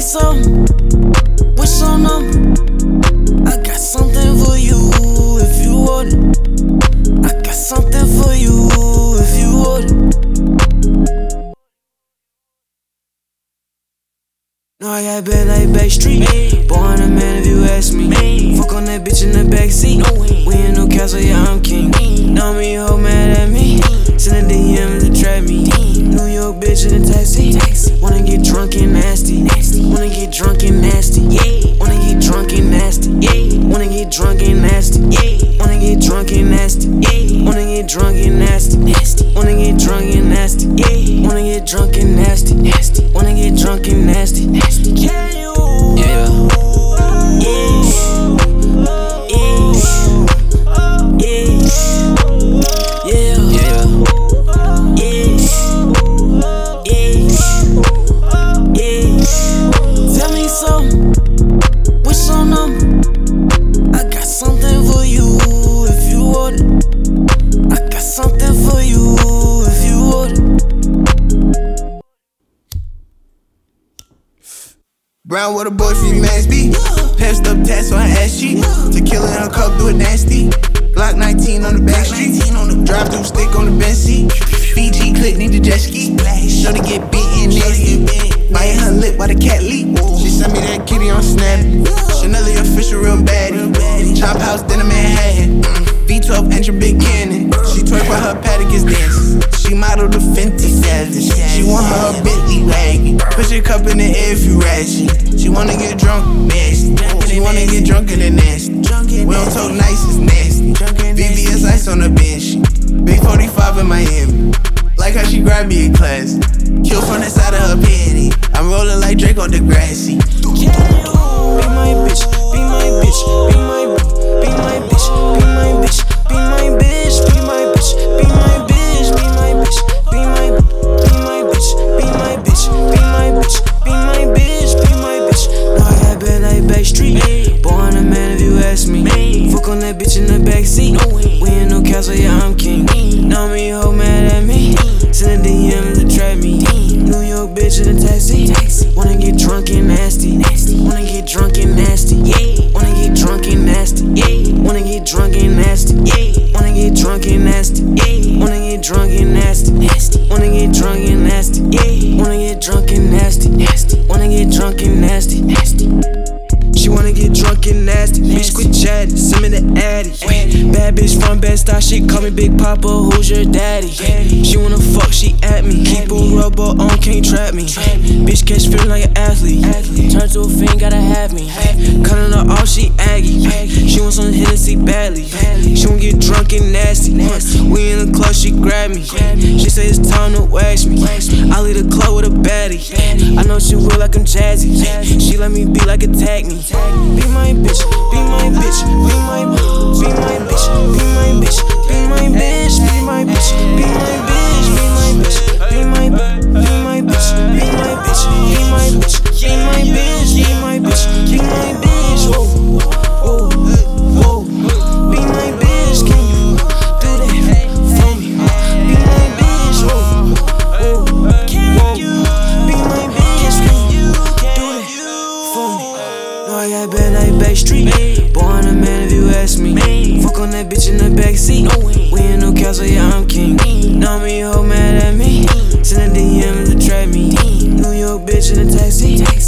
something, what's your number? I got something for you if you want it. I got something for you if you want it. No, I got bad like Bay Street. Born a man if you ask me. Fuck on that bitch in the backseat. We in no castle, yeah, I'm king. Know me, hoe mad at me. Send a DM to trap me. New York bitch in a taxi. Wanna get drunk and nasty. Wanna get drunk and nasty. Wanna get drunk and nasty. Wanna get drunk and nasty. Wanna get drunk and nasty. Wanna get drunk and nasty. Wanna get drunk and nasty. Wanna get drunk and nasty. Wanna get drunk and nasty. Can you? Yeah. Tell me something, what's your number? I got something for you if you want it. I got something for you if you want it. Brown water boy, she nasty. Passed up tats on her ass cheek. Tequila in her cup, do it nasty. Glock 19 on the back street. Drive through stick on the bench seat. Fiji click, need the jet ski. Shorty get beaten nasty. Biting her lip while the cat leak. She sent me that kitty on Snap. Chanel the official real baddie. Chop house, then a Manhattan. V12 engine, big cannon. She twerk while her paddock is dancing. She modeled the Fenty Savage. She want her Bentley wagon. Put your cup in the air if you ratchet. She wanna get drunk, nasty. She wanna get drunk and nasty. We don't talk nice, it's nasty. VVS ice on the bench. Big 45 in Miami. Like how she grabbed me in class. Kill from the side of her panty. I'm rolling like Drake on Degrassi. Be my bitch, be my bitch, be my bitch, be my bitch, be my bitch, be my bitch, be my bitch, be my bitch, be my bitch, be my bitch, be my bitch, be my bitch, be my bitch. No, I got bad like Bay Street. Born a man if you ask me. Fuck on that bitch in the backseat. We in no castle, yeah, I'm king. Know me, hoe mad at me. Send a DM to trap me. New York bitch in a taxi. Wanna get drunk and nasty. Wanna get drunk and nasty. Wanna get drunk and nasty. Wanna get drunk and nasty. Wanna get drunk and nasty. Wanna get drunk and nasty. Wanna get drunk and nasty. Wanna get drunk and nasty. Wanna get drunk and nasty. She wanna get drunk and nasty. Bitch, quit chatting, send me the addy. Bad bitch from Bed-Stuy, she call me Big Papa, who's your daddy? She wanna fuck, she at me. Keep a rubber on, can't trap me. Bitch catch feeling like an athlete. Turn to a fiend, gotta have me. Cutting her off, she aggy. She wants some Hennessy badly. She wanna get drunk and nasty. We in the club, she grab me. She say it's time to wax me. I leave the club with a baddie. I know she real like I'm Jazzy. She let me be like attack me. Be my bitch, be my bitch, be my bitch, be my bitch, be my bitch, be my bitch, be my bitch, be my bitch, be my bitch, be my bitch, be my bitch, be my bitch, be my bitch, be my bitch, be my bitch, be my bitch. Whoa, whoa, whoa. Be my bitch, can you do that for me? Be my bitch, whoa, whoa. Can you be my bitch? Can you do that for me? No, I got bad like Bay Street. Born a man if you ask me. Fuck on that bitch in the backseat. We in no castle, yeah, I'm king. Know me, hoe mad at me. Send a DM to trap me. New York bitch in a taxi.